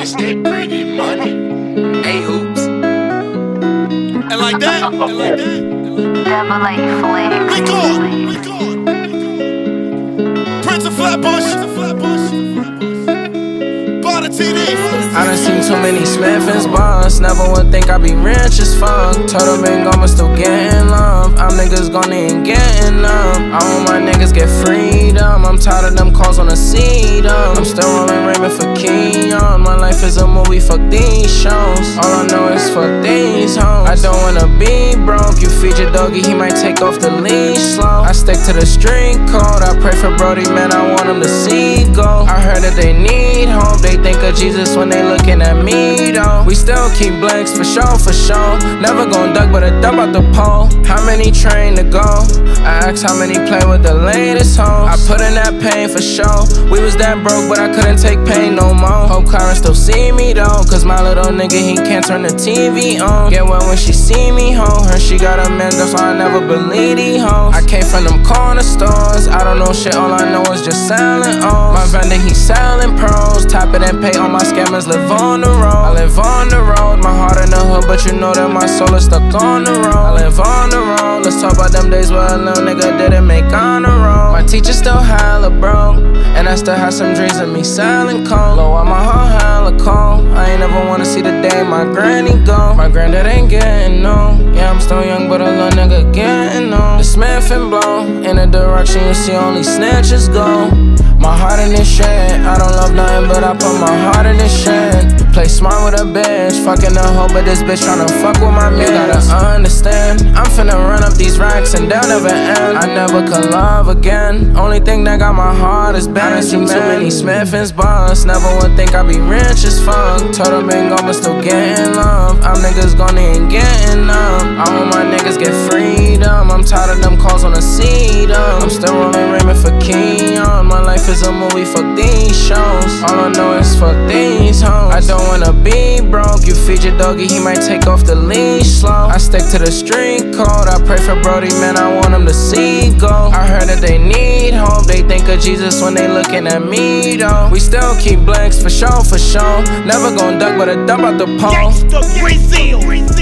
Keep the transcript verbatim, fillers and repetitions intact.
It's that pretty money. Hey, hoops. And like that, and like that. Double A flex. Record, record. Prince of Flatbush. Buy the T D. I done seen too many Smith and Bonds. Never would think I'd be rich as fuck. Told them ain't gonna still getting love. I'm niggas gone and getting numb. I want my niggas get freedom. I'm tired of them calls on the seat. I'm still rolling Raymond for Keon. My life is a movie, fuck these shows. All I know is fuck these hoes. I don't wanna be broke. You feed your doggy, he might take off the leash slow. I stick to the street code. I pray for Brody, man, I want him to see go. I heard that they need hope. They think of Jesus when they looking at me though. We still keep blanks for sure, for sure. Never gon' duck but a dump out the pole. How many train to go? I asked how many play with the latest hoes. I put in that pain for sure. We was that broke but I couldn't take pain no more. Hope Karen still see me though, cause my little nigga he can't turn the T V on. Get well when she see me home. Her she got a man, that's why I never believe these hoes. I came from them corner stores. I don't know shit, all I know is just selling O's. My vendor he selling pros. Tap it and pay, all my scammers live on the road. I live on the road, my heart in the hood, but you know that my soul is stuck on the road. I live on the road, let's talk about them days where a little nigga didn't make on the road. My teacher still hella broke, and I still have some dreams of me selling coke. Low on my heart hella cold, I ain't never wanna see the day my granny go. My granddad ain't getting no, yeah I'm still young but a little nigga getting on. The Smith and blow, in a direction you see only snitches go. My heart in this shit, I don't love nothing but I put my heart in this shit. Play smart with a bitch, fucking a hoe, but this bitch tryna fuck with my man. You gotta understand, I'm finna run up these racks and they'll never end. I never could love again, only thing that got my heart is bad. I done seen too many Smith and Bonds, never would think I'd be rich as fuck. Told them ain't gone but still getting love. I'm niggas gone and getting numb. I want my niggas get freedom. I'm tired of them calls on the seat. I'm still rolling Raymond for Keon. My life is a movie, fuck these shows. All I know is fuck these hoes. I don't wanna be broke. You feed your doggy, he might take off the leash slow. I stick to the street code. I pray for Brody, man, I want him to see go. I heard that they need hope. They think of Jesus when they looking at me though. We still keep blanks for sure, for sure. Never gon' duck but a dump out the pole. Gangsta Brazil.